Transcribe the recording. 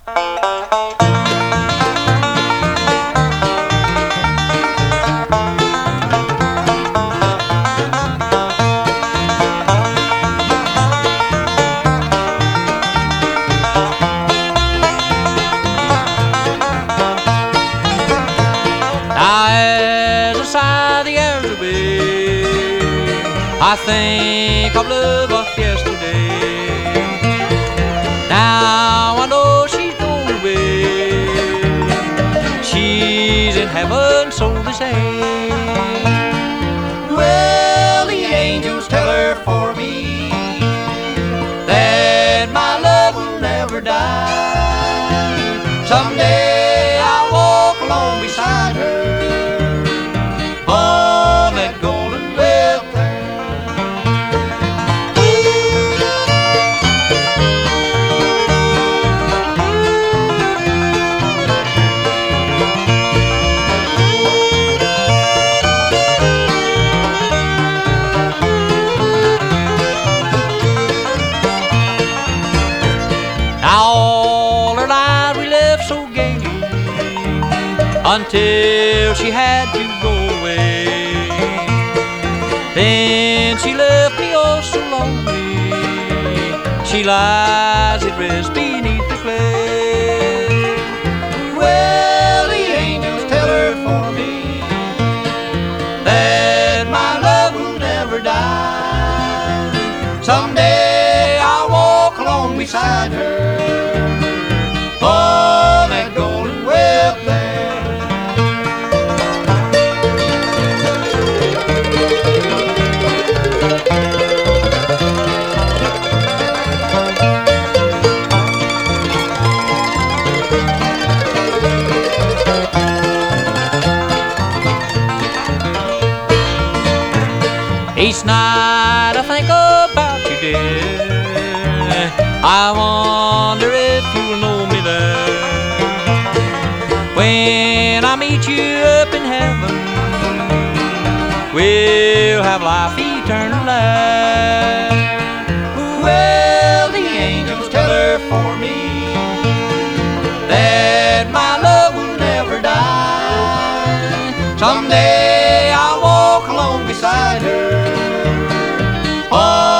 I think of love of yesterday. Now I know she's gone away. She's in heaven, so they say. Well, the angels tell her for me that my love will never die. Someday I'll walk along beside her on that golden web. All her life we lived so gaily until she had to go away. Then she left me oh so lonely. She lies at rest beneath the clay. Well, the angels tell her for me that my love will never die. Someday I'll walk along beside her on that golden web there. Each night I think about you, dear. I wonder if you'll know me there when I meet you up in heaven. We'll have life eternal there. Well, the angels tell her for me that my love will never die. Someday I'll walk along beside her. Oh,